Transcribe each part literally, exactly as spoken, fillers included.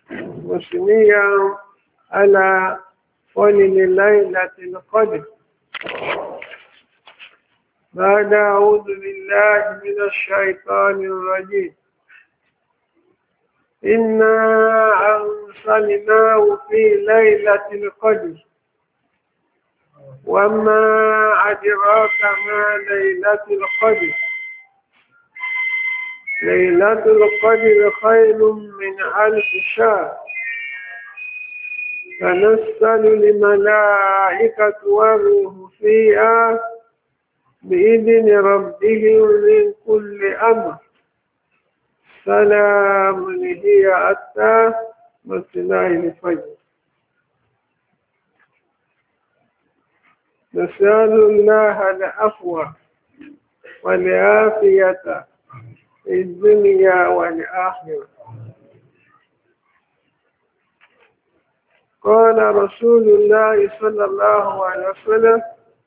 مسلميا على فضل ليلة القدر. بعد أعوذ بالله من الشيطان الرجيم. إنا أرسلناه في ليلة القدر وما أدراك ما ليلة القدر. ليلة القدر خير من ألف شهر. تنزل الملائكة والروح فيها بإذن ربهم من كل أمر. سلام هي حتى مطلع الفجر. نسأل الله العفو والعافية في الدنيا والآخرة. قال رسول الله صلى الله عليه وسلم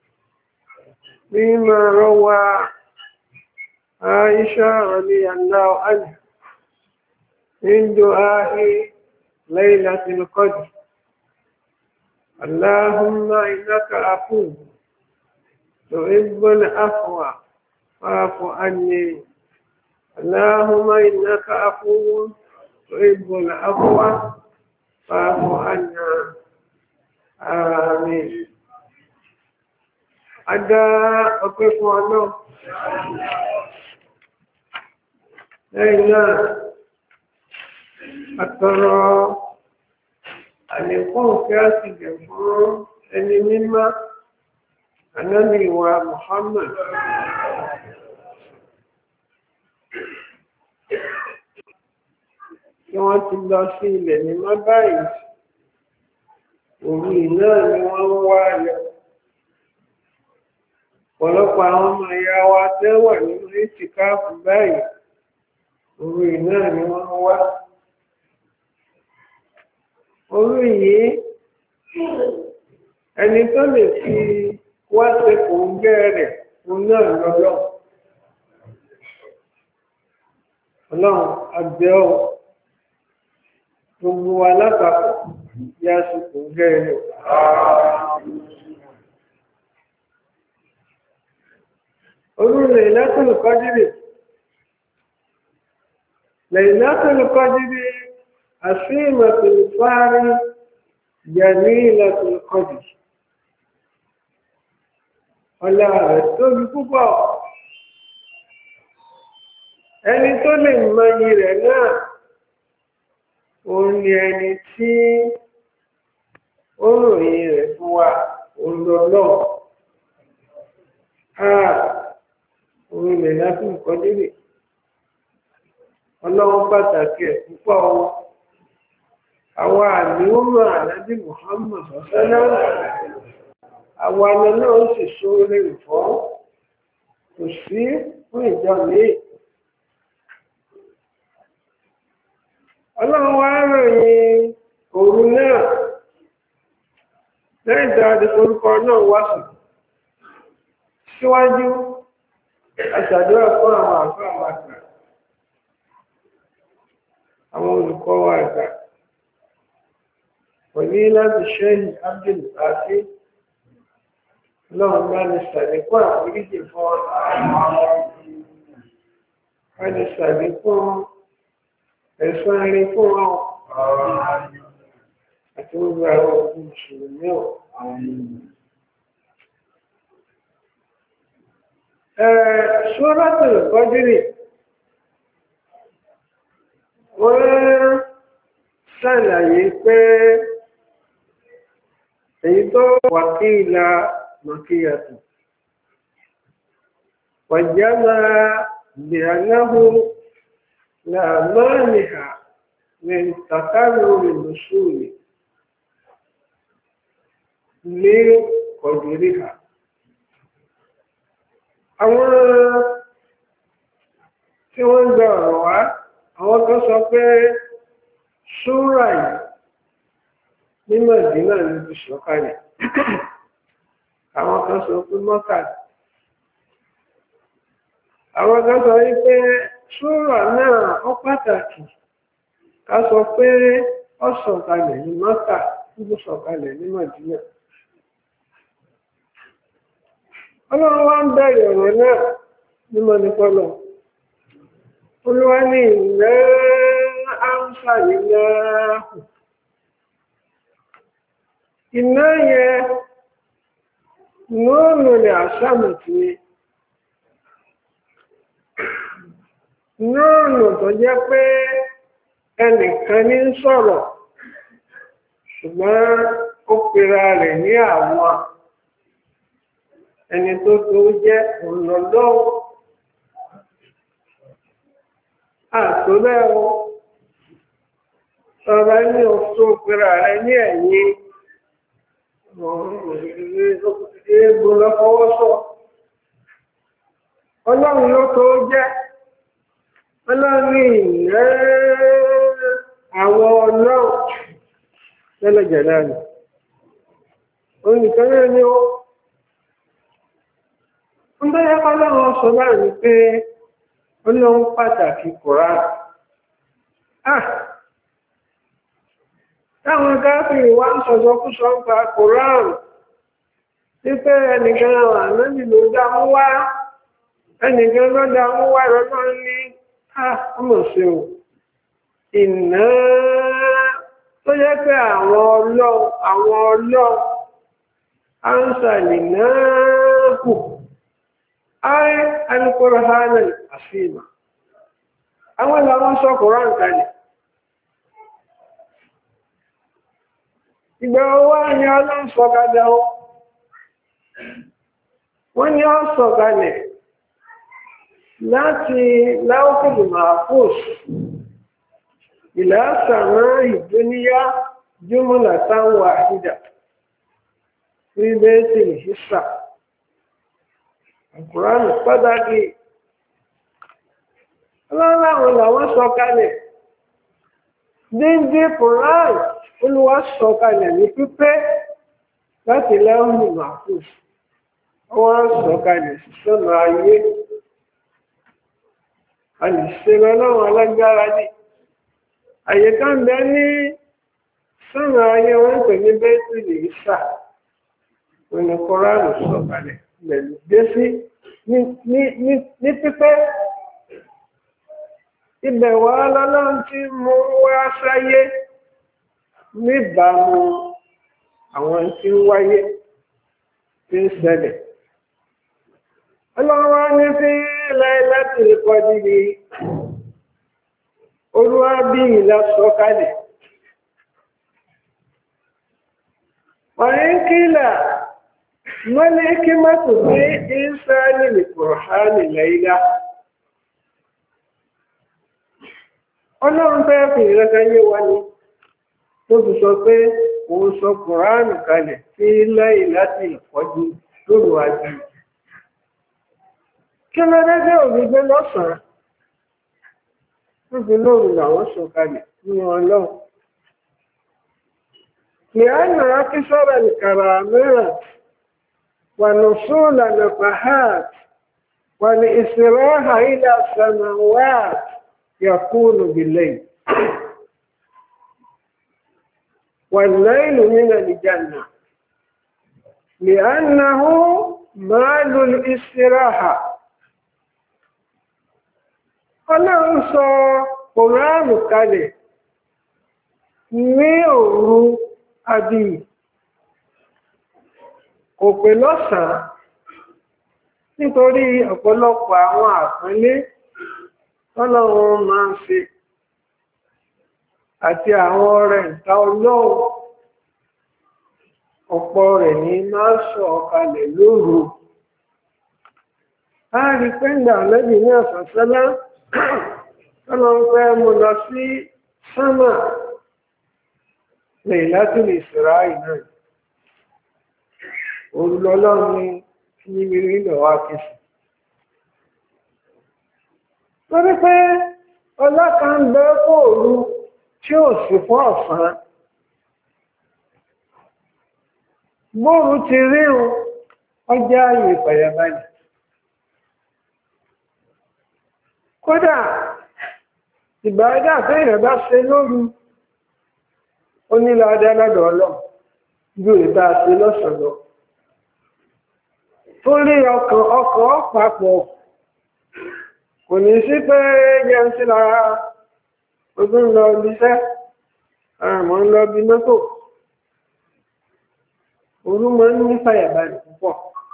فيما روى عائشة رضي الله عنها من دعاء ليلة القدر: اللهم إنك عفو تحب العفو فاعف عني. اللهم إنك عفو تحب العفو فاعف عنا. آمين. Adá ọpẹ́ fún Ọlọ́run. Lẹ́yìn náà, àtọrọ àlékún òfin àtìgẹ̀ fún ẹni mímọ́ Ànábì wa Muhammad. Kí wọ́n ti lọ sí ilẹ̀ mímọ́ báyìí, òru náà ni wọ́n ń wá lọ. Ọ̀pọ̀lọpọ̀ àwọn ọmọ ìyá wa tẹ́wà nínú ìtìkáàfù báyìí, òru náà ni wọ́n ń wá. Òru yìí, ẹni tó lè fi wá ṣe kòńgẹ́ rẹ̀ òun náà lọ́lọ́. Ọlọ́run àbẹ̀ ọ́ gbogbo wa lápapọ̀ yá ṣe kòńgẹ́ rẹ̀. Òru Laylatul Qadri. Laylatul Qadri asimatul fari jamilatul qadr. Ọlá rẹ̀ tóbi púpọ̀. Ẹni tó lè mọyì rẹ̀ náà, òun ni ẹni tí ó ròyìn rẹ̀ fún wa, òun lọ́lọ́. Òun Laylatul Qadri. Ọlọ́run pàtàkì ẹ̀ púpọ̀ wọn. Àwọn àníwọ̀n Ànábì Muhammad sọ́sẹ́lá, àwọn àmì náà ń sì sóre ìfọ́, kò sí fún ìjọ ní. Ọlọ́run wá ròyìn òru náà lẹ́yìn tí a ti forúkọ náà wá sí. Síwájú, aṣàdúrà fún àwọn àfáà àwọn àgbà, àwọn olùkọ́ wa àgbà. Òní láti ṣẹ́yìn Abdul Àti lọ́wọ́ bá ní ṣàlékún àforíjì fún bá ní ṣàlékún ẹ̀san rí fún wọn àti gbogbo àwọn òkú mùsùlùmí ọ̀. Suratul Qadri wọ́n ṣàlàyé pé èyí tó wà kí ìlà mọ̀kíyàtọ̀ wàjámà bìrànáhù làmánìhà ní tàkàrùn lùsùlì ní kọ̀dìríhà. Àwọn tí wọ́n ń gba ọ̀rọ̀ wá, àwọn kan sọ pé súrà yìí ní Mẹ̀dínà ló ti sọ̀kalẹ̀. Àwọn kan sọ pé Mọ́kà. Àwọn kan sọ wípé súrà náà ó pàtàkì ká sọ pé ó sọ̀kalẹ̀ ní Mákà ó sọ̀kalẹ̀ ní Mádínà. Ọlọ́run wá ń bẹ̀rẹ̀ ọ̀rọ̀ náà ní mọ́nìkọ́lọ̀. Olúwa ní ìlẹ́ àǹfààní náà. Iná yẹn lóòrùn lè àṣàmùtì ni. Lóòrùn tó jẹ́ pé ẹnìkan ní ń sọ̀rọ̀, ṣùgbọ́n ó pera rẹ̀ ní àwọn ẹni tó tó jẹ́ òǹlọ́lọ́wọ́. Àtòlẹ́ o, ọ̀rọ̀ ní ọ̀tọ́ pera rẹ̀ ní ẹ̀yìn, egbò lọ́fọwọ́sọ. Ọlọ́run ló tó jẹ́, ọlọ́run ìrẹ́ àwọn ọlọ́run lẹ́lẹ́jẹ̀ náà ni. Oníkan náà ni ó. Ń bẹ́rẹ̀ ọlọ́run sọ náà ni pé ọlọ́run pàtàkì Kùránì. Ah! Táwọn káfíìn wá ń sọ̀sọ̀ fún sọ ń pa Kùránì. Wípé ẹnìkan àwọn ànábì ló dá mú wá. Ẹnìkan ló dá mú wá lọ́nà ní ọmọ sí o. Ìná tó jẹ́ pé àwọn ọlọ́run àwọn ọlọ́run á ń sàlì náà kù. Ayé Al-Qur'an àfihàn. Àwọn làwọn sọ Kùránì kalẹ̀. Ìgbà owó ni ọlọ́run sọ kalẹ̀ o. Wọ́n ní ó sọ kalẹ̀ láti láwùkùlù Mahfuz ìlà sàmà ìdúníyà jumlatan wahida fi baytil hissa. Kùránì pàtàkì. Ọlọ́run làwọn sọ kalẹ̀. Díndín Kùránì Olúwa sọ kalẹ̀ ní pípé láti láwùkùlù Mahfuz. Wọ́n sọ kalẹ̀ sí sọ́nà ayé. A lè ṣe lọ́wọ́ alágbára ní. Àyè kan bẹ ní sọ́nà ayé wọ́n pè ní Baytul Hissa. Wọ́n ní Kùránì sọ kalẹ̀ lẹ̀lú dé sí ní pípẹ́. Ibẹ̀ wá lọ́lọ́run tí mo wá sáyé níbàámu àwọn tí ń wáyé tí ń ṣẹlẹ̀. Ọlọ́run wá ní sí Lailatul Qadri. Olúwa bí ìlà sọ̀kalẹ̀. Wọ́n kílà mọ́lẹ̀ kí mọ́tò bí ìsáàlì lè Kùránì láìlá. Ọlọ́run fẹ́ fi ìrẹ́ta yé wa ní tó fi sọ pé òun sọ Kùránì kalẹ̀ sí Lailatul Qadri lóru àjí. Kí ló dé òbí gbé lọ́sàn-án? Níbi lóru làwọn sọ kalẹ̀ ní Ọlọ́run. لأن أكثر الكرامات ونصول النفحات والإسراح إلى السماوات يكون بالليل والليل من الجنة لأنه مال الاستراحة. Ọlọ́run sọ Kùránì kalẹ̀ ní òru àbí kò pè lọ́sàn-án nítorí ọ̀pọ̀lọpọ̀ àwọn àpọ́nlé tọ́lọ́run máa ń ṣe àti àwọn ọrẹ ìta Ọlọ́run ọ̀pọ̀ rẹ̀ ní máa ń sọ kalẹ̀ lóru. A rí pé ń dà lẹ́bí ní àṣàṣẹ́lá tọ́lọ́run fẹ́ mú lọ sí sánmà Laylatul Isra'i náà. Olùlọ́lọ́run ní ní mírí ilẹ̀ wá kìsì. Lórí pé ọlá kan bẹ fóòrú tí ó sì fún ọ̀sán. Bóòrú ti ríhun ọjá ayé ìpàyàbáyì. Kódà ìbáradà tó ìrẹ̀bá ṣe lóru ó ní ládá lọ́dọ̀ Ọlọ́run ju ìta sí lọ́sàn lọ torí ọkàn ọkàn papọ̀ kò ní sí pé jẹun sí lára ogún lọ ibiṣẹ́ àmọ́ ń lọ bí mọ́tò orú máa ń ní fàyàbalẹ̀ púpọ̀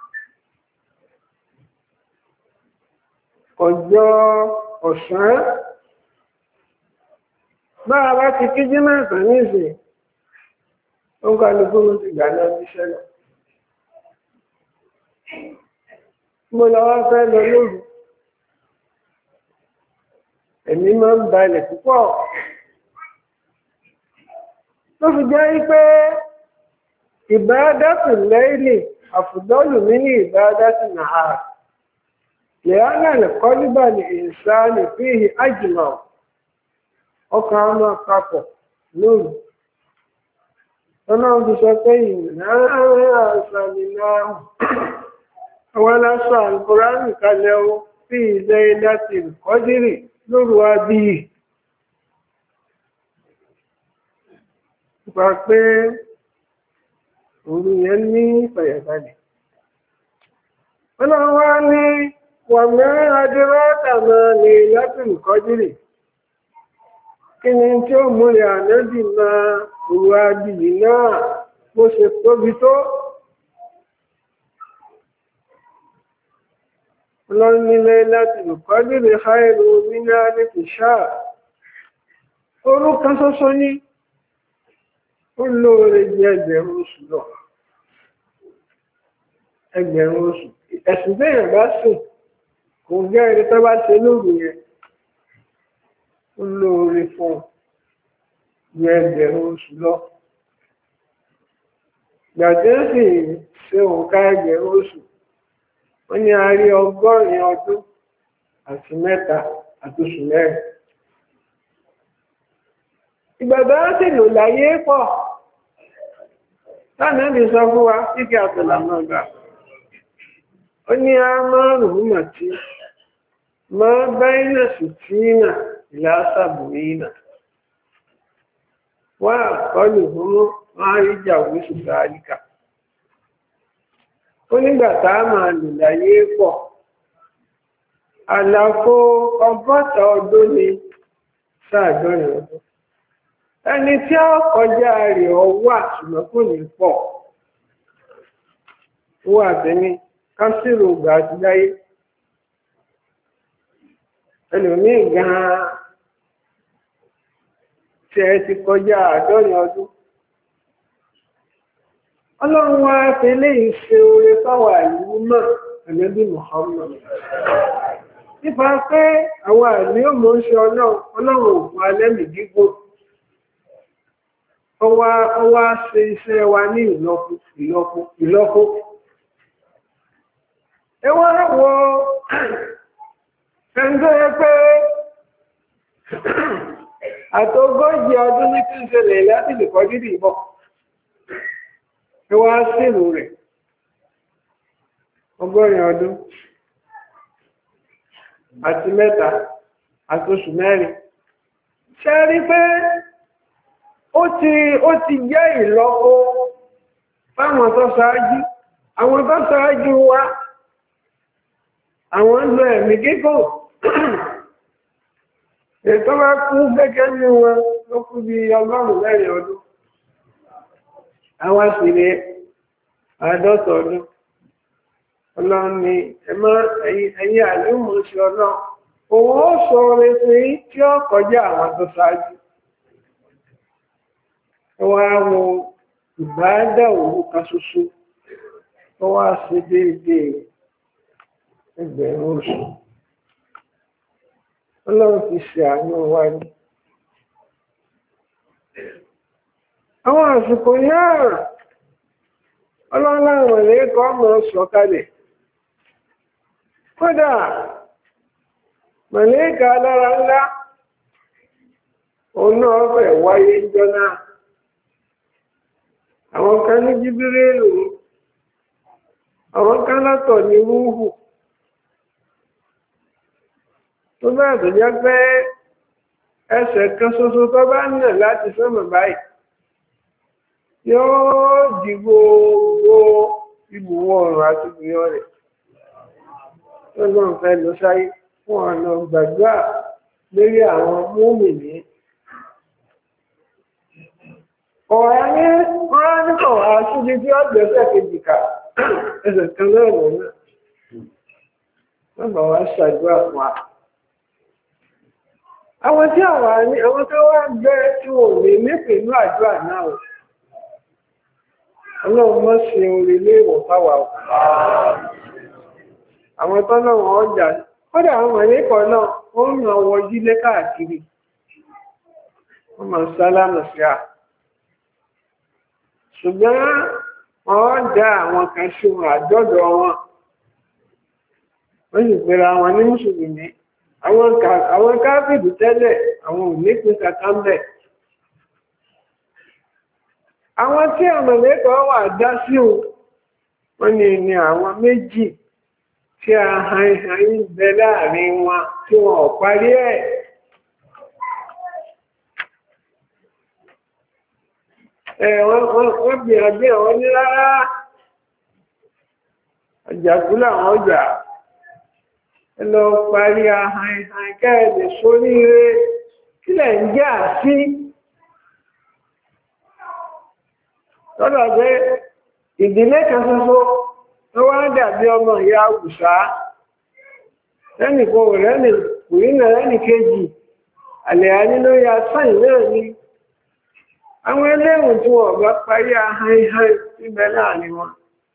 ọjọ́ ọ̀sán bára bá ti kí jí máa tàn ní ìsìn ó ń kálukú ló ti gbà náà níṣẹ́ lọ mo lọ wá fẹ́ lọ lóru ẹ̀mí máa ń balẹ̀ púpọ̀ tó fi jẹ́ pé ìbádátù láìlì àfùdọ́lù mí ní ìbádátù nàárì لأن القلب الإنسان فيه أجمع ọkàn máa papọ̀ lórí ọlọ́run ti sọ pé ìrìnàárín àṣàlìlá àwọn aláṣọ àlùkùránì kalẹ̀ ó fi ilẹ̀ láti ìkọ́dírì lóru abíyì nípa pé òru yẹn ní ìfàyàbalẹ̀ ọlọ́run wá ní wàmẹ́ adírọ́tà máa lè láti ìkọ́dírì kí ni tí ó múlẹ̀ ànábì máa òru abíyì náà bó ṣe tóbi tó ọlọ́run nílé láti ìkọ́dírì khairu min alfi shahr òru kan ṣoṣo ní ó lóore jẹ́ ẹgbẹ̀rún oṣù lọ ẹgbẹ̀rún oṣù ẹ̀sùn bẹ́ẹ̀ bá sùn kò jẹ́ ẹni tó bá ṣe lóru yẹn ó lóore fún jẹ́ ẹgbẹ̀rún oṣù lọ gbàtẹ́ sì ṣe òǹkà ẹgbẹ̀rún oṣù wọ́n ní a rí ọgọ́rin ọdún àti mẹ́ta àti oṣù mẹ́rin ìgbàgbọ́ sì lò láyé pọ̀ láàrín ní sọ fún wa kíkẹ́ àtọ̀là máa gbà ó ní a máa rùn màtí máa báyìí sí tíínà ìlàsàbùrínà wà àkọlù fún máa rí jàwó ṣùgbọ́n àríkà ó nígbà tá a máa lò láyé pọ̀ àlàfo ọgọ́ta ọdún ni sáàdọ́rin ọdún ẹni tí ó kọjá rẹ̀ ọwọ́ àṣùgbọ́n kò ní pọ̀ owó àtẹ́ni kásìrò ògbà àti láyé ẹlòmíì gan-an tí ẹ ti kọjá àádọ́rin ọdún ọlọ́run wá fi léyìí ṣe oore fáwà ìlú náà ẹ̀lẹ́bí Muhammad nípa pé àwọn àmì òmò ń ṣe ọlọ́run òfin alẹ́mì gígùn ọwá ṣe iṣẹ́ wa ní ìlọ́po ìlọ́po ìlọ́po ẹwọ́n wo ẹgbẹ́ yẹ pé àtogójì ọdún ní kí n ṣẹlẹ̀ láti lè kọjú ìbọ̀ ẹwà sírò rẹ̀ ọgọ́rin ọdún àti mẹ́ta àti oṣù mẹ́rin ṣe rí pé ó ti ó ti jẹ́ ìlọ́po fáwọn tó ṣáájú àwọn tó ṣáájú wa àwọn ń lo ẹ̀mí gígùn ètò bá kú gẹ́gẹ́ ní wọn ló kú bí ọgọ́rùn-ún mẹ́rin ọdún àwọn sì ní àádọ́ta ọdún ọlọ́run ni ẹmọ́ ẹ̀yìn àlúmọ̀ sí ọlọ́run òun ó sọ orin sí tí ó kọjá àwọn tó ṣáájú ọwọ́ àwọn ìbáadà òun kan ṣoṣo tó wá sí déédéé ẹgbẹ̀rún oṣù ọlọ́run ti ṣe àánú wa ní àwọn àsìkò náà ọlọ́run láwọn ẹ̀lẹ́kọ́ ọmọ sọ̀kalẹ̀ kódà màlẹ́kà alára ńlá òun náà fẹ́ wáyé jọ náà àwọn kan ní Jíbírílù àwọn kan látọ̀ ní Rúhù tó bẹ́ẹ̀ tó jẹ́ pé ẹsẹ̀ kan ṣoṣo tó bá nà láti sọ́mọ̀ báyìí yóò di gbogbo ibùwọ̀ ọ̀run àti ìbùyọ́ rẹ̀ lọ́gbọ́n fẹ́ lọ sáyé fún ọ̀nà gbàdúrà lórí àwọn mùmínì. ọ̀rọ̀ ní wọ́n ní kọ̀ wá síbi tí ó gbẹ̀ẹ́sẹ̀ kejì kà ẹsẹ̀ kan náà lọ́nà wọ́n bá wá ṣàdúrà fún wa. àwọn tí àwọn ní àwọn tó wá gbẹ́ tí wọ́n lè ní pẹ̀lú àdúrà náà ọlọ́run mọ́ sí orí ilé ìwọ̀n fáwà àwọn tọ́nà wọn ọjà kódà àwọn mọ̀lẹ́kọ̀ọ́ náà wọ́n ń ràn wọ jílé káàkiri wọ́n máa sálámù sí à ṣùgbọ́n wọ́n dá àwọn kan sí wọn àjọ́dọ̀ wọn wọ́n sì pera wọn ní mùsùlùmí àwọn káfíìdì tẹ́lẹ̀ àwọn ò ní pín kankan bẹ̀. àwọn tí àmọ̀lẹ́kọ̀ọ́ wà dá sí o wọ́n ní ní àwọn méjì tí a hàn hàn bẹ láàrin wọn tí wọn ò parí ẹ̀. ẹ̀ wọ́n bí àgbé àwọn ní rárá àjàkú làwọn ọjà ẹ lọ parí ahàn hàn kẹ́ẹ̀lẹ̀ sóríire kílẹ̀ ń jà sí. lọ́dọ̀ pé ìdílé kan ṣoṣo tó wá dàbí ọmọ ìyá àwùsá lẹ́nìkan rẹ́nì kùrínà lẹ́nì kejì àlẹ́ ànílóyà sáyìn náà ni àwọn ẹlẹ́wọ̀n tí wọ́n bá parí ahán ihán síbẹ̀ láàrin wọn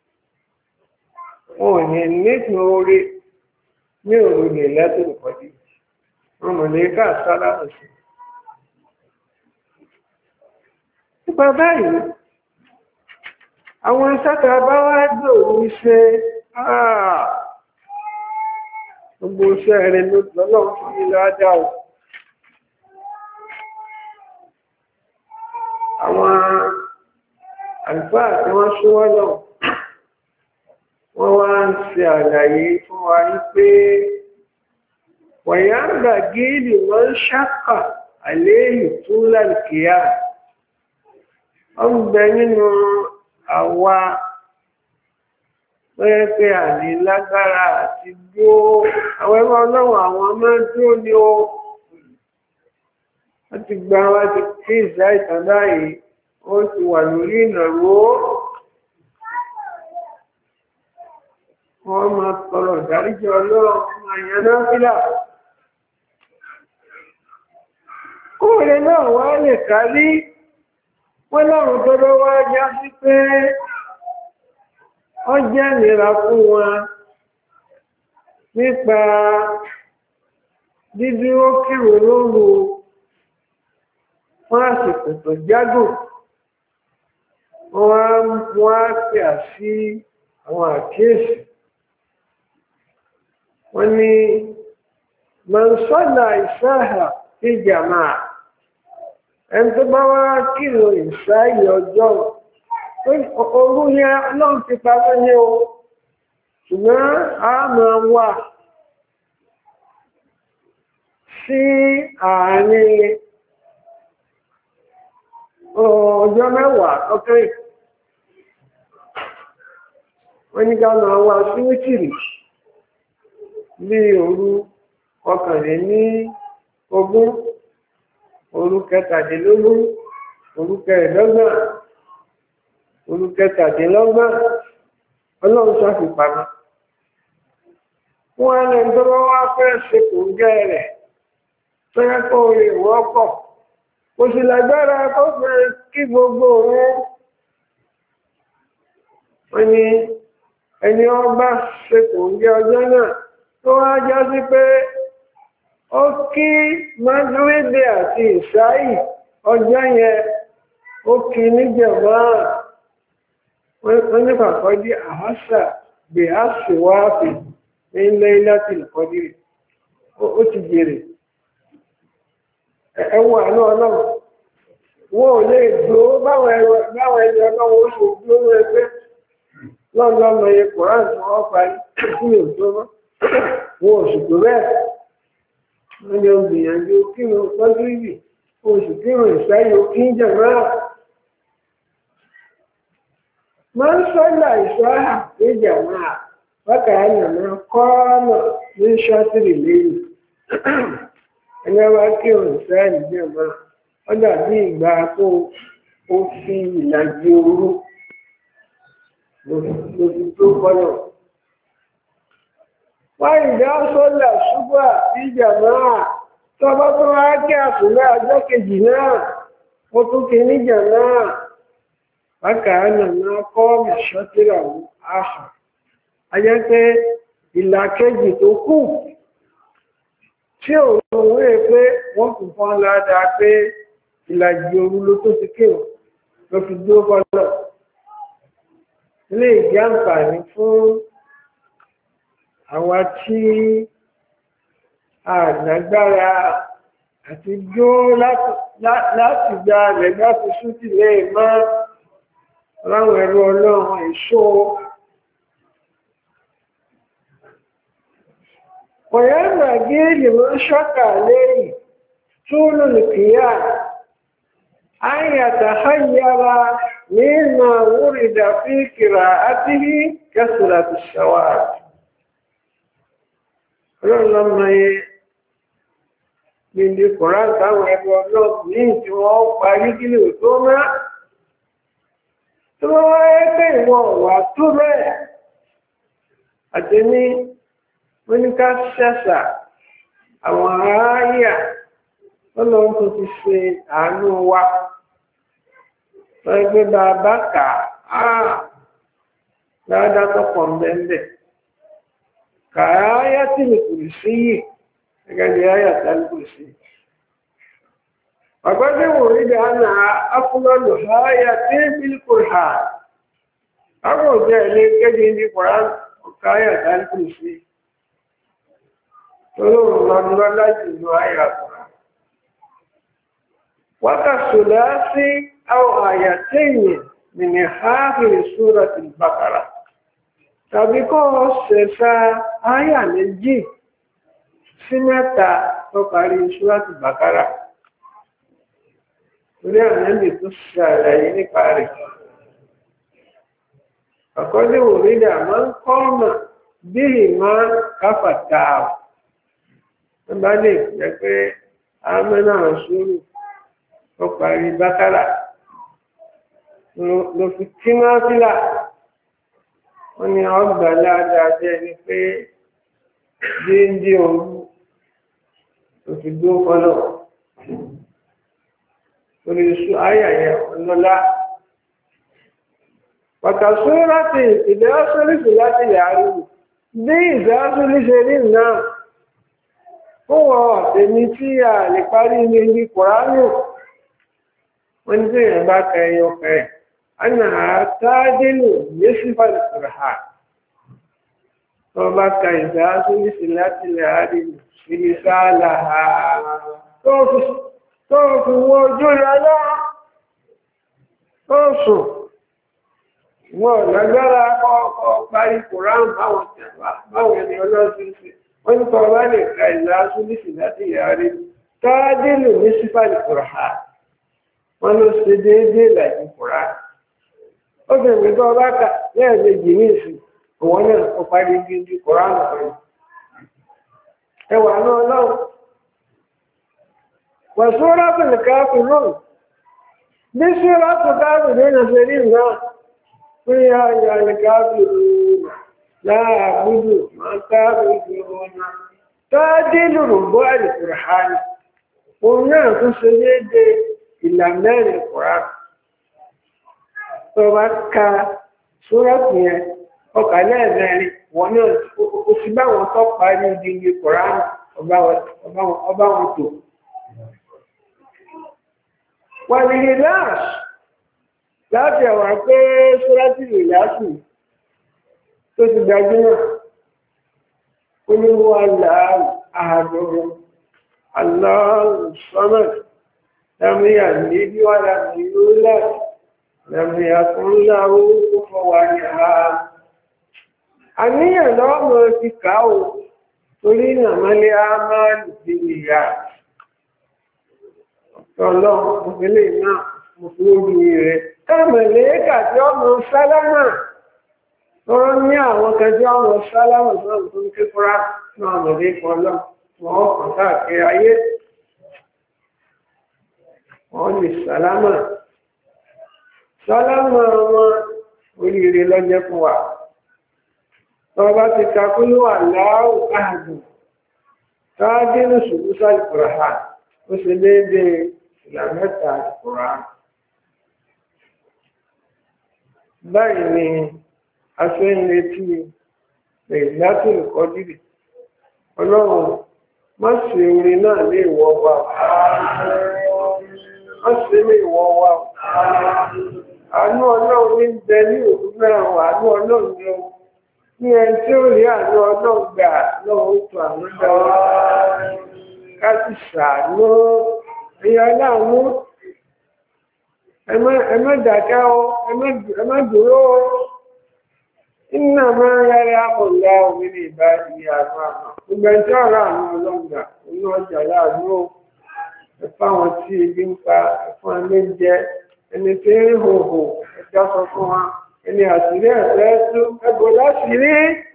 wọn ò ní nípìn orí ní òrùlé lẹ́tọ̀ ìpọ́jú wọn mọ̀ ní ká sára ọ̀sẹ̀. nípa báyìí àwọn sáta bá wá gbòòrò iṣẹ́ gbogbo iṣẹ́ rẹ̀ lọ́lọ́ fún ilẹ̀ ajá ò. àwọn àlùfáà tí wọ́n súnwọ́ náà wọ́n wá ń ṣe àlàyé fún wa ní pé wọ̀nyá ń gbà gíìlì wọ́n ń ṣàkà àléèlì tó lálùkìyà ó ń bẹ nínú àwa tó yẹ pé àní lágbára àti dúó àwọn ẹgbẹ́ ọlọ́run àwọn máa ń dúó ní ó wọ́n ti gba wá ti kí ìsá ìtàn báyìí ó ti wà lórí ìnàró wọ́n máa tọrọ ìdáríjì ọlọ́run fún àyànná fílà kóòrè náà wá lè kárí wọ́n láwọn tọ́rọ wá já sí pé ó jẹ́ ìnira fún wọn nípa dídúró kírun lóru wọ́n àsìkò tó jágùn wọ́n á pè á sí àwọn àkíyèsí wọ́n ní mọ̀nsọ́nà ìsáhà sí jàmáà ẹni tó bá wá kírun ìsáyì ọjọ́ orú yẹn náà ti parí ní o ṣùgbọ́n a máa wà sí àárín ọjọ́ mẹ́wàá ọkẹ́ wọ́n ní ká máa wá sí wítìrì bí òru ọkànlẹ̀ ní ogún òru kẹtàdínlógún òru kẹẹ̀ẹ́dọ́gbọ̀n òru kẹtàdínlọ́gbọ̀n ọlọ́run ṣàfipamọ́ wọ́n á lẹ́nu tó bá wá fẹ́ ṣe kò ń gẹ́ rẹ̀ tó yẹ kó lè wọ́pọ̀ kò sì lágbára kó fẹ́ kí gbogbo òun wọ́n ní ẹni ọba ṣe kò ń gẹ́ ọjọ́ náà tó wá já sí pé ó kí mágírídì àti ìsáyì ọjọ́ yẹn ó kí níjẹ̀mọ́ wọ́n ní pàkọ́dí àhásà gbé àṣìwáàfì ní ilẹ̀ láti ìkọ́dí ó ti jèrè ẹwọ àánú ọlọ́run wọ́n ò lè dúró báwọn ẹni ọlọ́run ó ṣe dúró ẹgbẹ́ lọ́nà iye kòrán tí wọ́n parí sí òjò wọn ò sì tó bẹ́ẹ̀ wọ́n ní gbìyànjú kí wọ́n tọ́jú ìbì oṣù kí wọ́n ìsáyé kí ń jẹ̀mọ́ máa ń sọ́là ìṣọ́hà níjà máa bákàá nàná kọ́ọ̀nà ní ṣọ́tìrì lẹ́yìn ẹgbẹ́ wá kí òun sẹ́ẹ̀lì jẹ́ máa ó dàbí ìgbà tó ó fi ìlàjì òru lòdì tó kọ́nà. wọ́n ìdá sọ́là ṣúgbà níjà máa tọ́bọ́ tó wá kí àtúnlẹ̀ ọjọ́ kejì náà ó tún kí níjà náà bákàá nàná kọ́ọ̀nà ṣọ́tìrì àwọn àhà a jẹ́ pé ìlà kejì tó kù tí òun wé pé wọ́n kù fọ́n ládàá pé ìlàjì òru ló tó ti kéwòn ló fi dúró fọ́lọ̀. ilé ìdí àǹfààní fún àwa tí àdágbára àti dúró láti gba lẹ́gbà fi sútì lẹ́yìn mọ́ láwọn ẹ̀rọ ọlọ́run èso. وينبغي لمن شق عليه طول القيام أن يتخير مما ورد في قراءته كثرة الشواذ. لما من القرآن táwọn ẹgbẹ́ ọlọ́pù ní tí wọ́n parí kí lè tó máa tó wọ́n ẹgbẹ́ ìwọ̀n wà tó bẹ́ẹ̀ àti ní wọ́n ní ká ṣẹ̀ṣà àwọn aráyà ọlọ́run tó ti ṣe àánú wa wọ́n gbé bàbá kà á dáadáa tó pọ̀ mẹ́lẹ̀ kà áyá tí lè kùrì sí yìí gẹ́gẹ́ bí áyà tí lè kùrì sí. ọ̀gbọ́dé wò rí bí àná afúnlọ́lù áyà tí lè kùrì hà àwọn òjò ilé kéde ní kùrán ọ̀ká áyà tí lè kùrì sí. Tolóòrùn lọ́nà láti ìlú ayàkùnrin. Wákàtùlá sí àwọn àyàtẹ́yìn nìní ààfin Súratul Baqara. Tàbí kọ́ ṣẹ̀ṣà áyà méjì sí mẹ́ta tó parí Súratul Baqara. Orí àmẹ́bì tó ṣàlàyé nípa rẹ̀. Àkọ́lé òrídà máa ń kọ́ ọ̀nà bí ìmọ̀ káfàtà bá lè jẹ́ pé àmẹ́nà sùúrù ó parí Bákárà ló fi tí máa fílà wọ́n ní ọgbà ládàá jẹ́ ní pé díndín òru ló fi dúró fọ́lọ̀ orí iṣu ayàyẹ ọlọ́lá pàtàkì láti ìdẹ́ọ́sọ́lẹ́sì láti yàrá bí ìdẹ́ọ́sọ́lẹ́sì rí náà fún wọn èmi tí a lè parí ní ibi kòránù wọ́n ní tí èèyàn bá ka ẹyọ kẹ ánà àtàdínù yéṣífà ìkùrà tó bá ka ìdá sólísì láti lè àádìí ìlú sáàlà tó fi wọ ojú rẹ lọ tó sùn wọ́n lágbára kọ́ parí kòránù báwọn ẹni ọlọ́sìn sí wọ́n ní kọ́ bá lè ka ìlà súnlẹ̀sì láti yàrí tààdínlù ní sífàlì kùrà wọ́n ló ṣe déédéé ìlàjì kùrà ó fi ìwé tó bá kà lẹ́ẹ̀mejì ní ìsìn òun náà kó parí gidi kùrà nìkan ẹwà náà lọ́wọ́ wọ́n sọ́ra fún káfí lónìí bí sọ́ra fún káfí nínú ṣeré náà fún yà yà ní káfí lónìí láàbùdù máa káàbù ìgbìmọ̀nà tààdínlù rùgbọ́ àlùkùránì òun náà tún ṣe déédé ìlànà ìkùránì tó bá ka sóràtù yẹn ọkà lẹ́ẹ̀mẹ́rin wọn náà ó sì bá wọn tó parí ìdíje ìkùránì ọba wọn tó wà ní ìlàs láti ẹ̀wà pé sóràtù ìlàsù tó ti gbajúmọ̀ olówó aláàrùn àádọ́rùn aláàrùn sọ́nà lámíyà níbi wà láti ìlú láti lámíyà fún láwó tó fọwà ní ààrùn àníyàn lọ́mọ ti káò torí nàmọ́lé àmàlù bí ìyá ọ̀tọ̀lọ́ òfìlẹ̀ náà mo fi ó bí rẹ̀ Ẹ̀mẹ̀lẹ́kà tí ọmọ sálámà tọ́rọ ní àwọn kẹjọ ọmọ sálámà sọ́rọ̀ tó ń ké kúrá náà mẹ̀lẹ́kà ọlọ́ wọ́n kàn káàkiri ayé. Wọ́n lè sálámà. Sálámà wọn oríire lọ́jẹ́ fún wa. Tọ́ bá ti kakúlú wà láàrù káàdù. Káàdì ní ṣùgbú sálìkùrà ó ṣe déédéé ìlàmẹ́ta àkùrà. Báyìí ni a ṣe ń retí Lailatul Qadr. Ọlọ́run má ṣe orin náà lè wọ wa. Má ṣe lè wọ wa. Àánú Ọlọ́run ní bẹ ní òru mẹ́rin wà àánú Ọlọ́run ní o. Ní ẹni tí ó rí àánú Ọlọ́run gbà lọ́wọ́ tó àánú dáwọ́. Ká sì ṣàánú ẹ̀yà láàánú. Ẹ má dákẹ́ o, ẹ má dúró o. Iná máa ń rárá àmọ̀lá omi ní ìbáyé àánú àmà. Gbogbo ẹni tí ọ̀rọ̀ àánú ọlọ́gbà, inú ọjà láàánú o. Ẹ̀fọ́ àwọn tí ebi ń pa ẹ̀fọn méjẹ, ẹni tí ń hòhò ẹja sọ fún wa, ẹni àṣírí ẹ̀fẹ́ tú ẹgbò láṣìírí.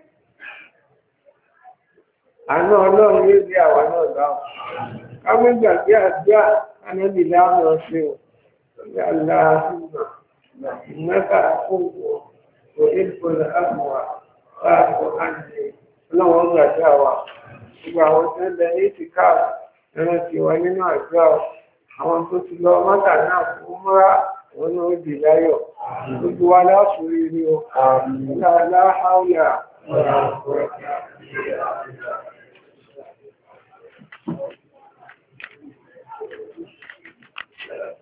Àánú ọlọ́run yóò di àwa náà dáhùn. Ká mú gbàgbé àdúrà anábì láàmú ọ̀sẹ̀ o. يا اللهم إنك عفو تحب العفو فاعف عني ọlọ́run ọgbà àjá wa gbogbo àwọn tí ó lẹ ní ìtìká ẹran ti wà nínú àjọ àwọn tó ti lọ mọ́tà náà fún múra wọn ní ó dì láyọ̀ gbogbo wa láṣùúrí rí o láàáhàúyà ọ̀rọ̀